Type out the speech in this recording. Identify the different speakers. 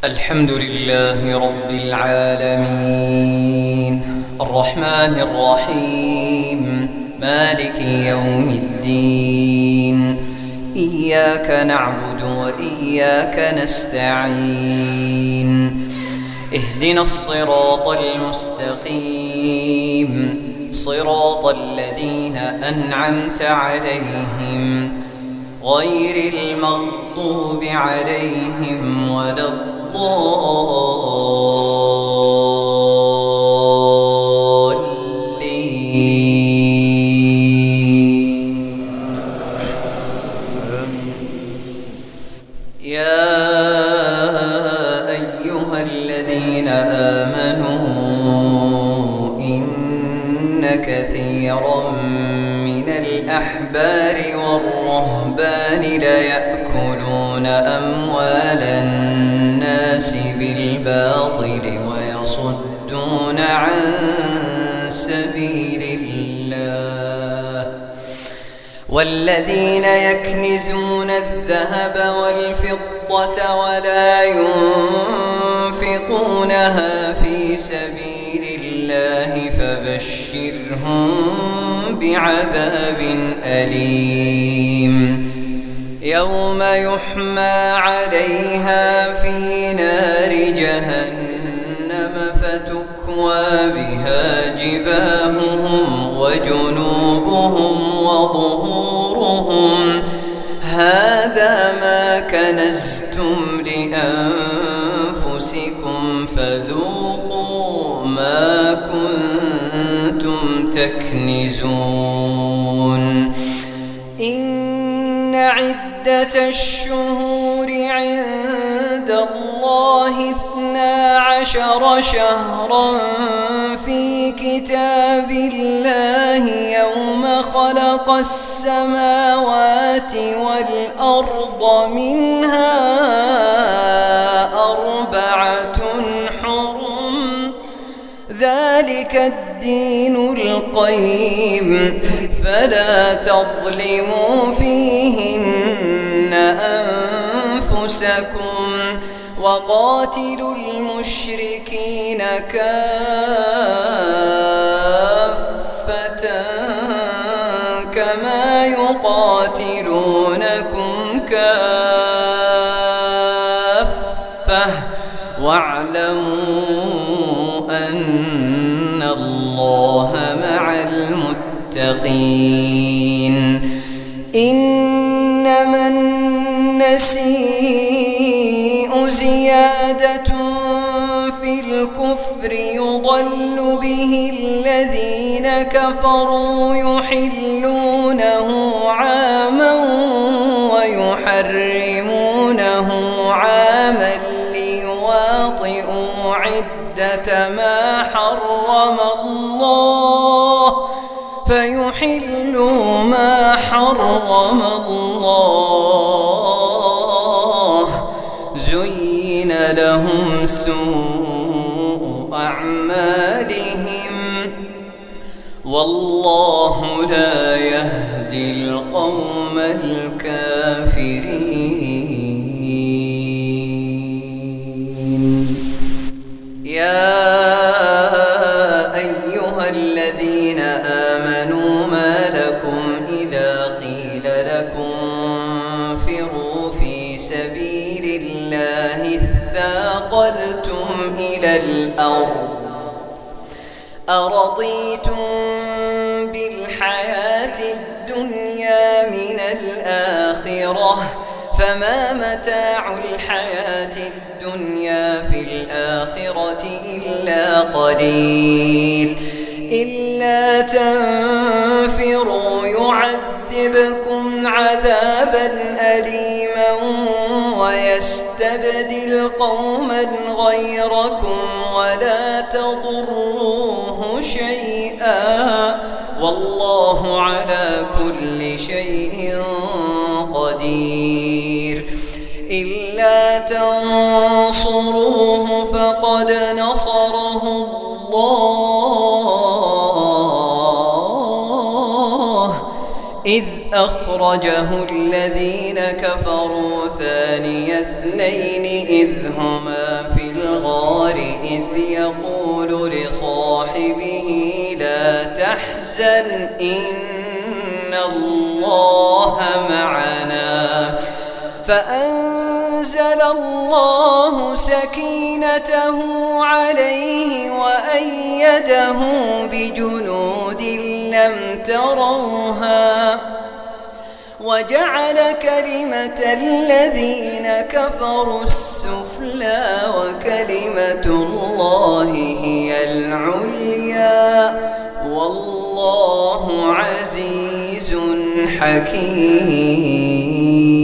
Speaker 1: الحمد لله رب العالمين الرحمن الرحيم مالك يوم الدين إياك نعبد وإياك نستعين اهدنا الصراط المستقيم صراط الذين أنعمت عليهم غير المغضوب عليهم ولا الضالين. يا أيها الذين آمنوا إن كثيرا من الأحبار والرهبان ليأكلون أموال الناس بالباطل ويصدون عن سبيل الله والذين يكنزون الذهب والفضة ولا ينفقونها في سبيل الله فبشرهم بعذاب أليم يوم يحمى عليها في نار جهنم فتكوى بها جباههم وجنوبهم وظهورهم هذا ما كنزتم لأنفسكم فذوقوا ما كنتم تكنزون. إن عدة الشهور عند الله 12 شهرا في كتاب الله يوم خلق السماوات والأرض منها 4 حرم ذلك الدين القيم فلا تظلموا فيهن أنفسكم وقاتلوا المشركين كافة كما يقاتلونكم كافة واعلموا أن الله مع المتقين. إنما النسيء زيادة في الكفر يضل به الذين كفروا يحلونه عاما ويحرمونه عاما ليواطئوا عدة ما حرم الله فيحلوا ما حرم الله زين لهم سوء أعمالهم والله لا يهدي القوم الكافرين. يا أيها الذين آمنوا ما لكم إذا قيل لكم انفروا في سبيل الله اثاقلتم إلى الأرض أرضيتم بالحياة الدنيا من الآخرة فما متاع الحياة الدنيا في الآخرة إلا قليل. إلا تنفروا يعذبكم عذابا أليما ويستبدل قوما غيركم ولا تضروه شيئا والله على كل شيء قدير. إلا تنصروه فقد نصره الله إذ أخرجه الذين كفروا ثاني اثنين إذ هما في الغار إذ يقول لصاحبه لا تحزن إن الله معنا فأنزل الله سكينته عليه وأيده بجنود لم تروها وجعل كلمة الذين كفروا السفلى وكلمة الله هي العليا والله عزيز حكيم.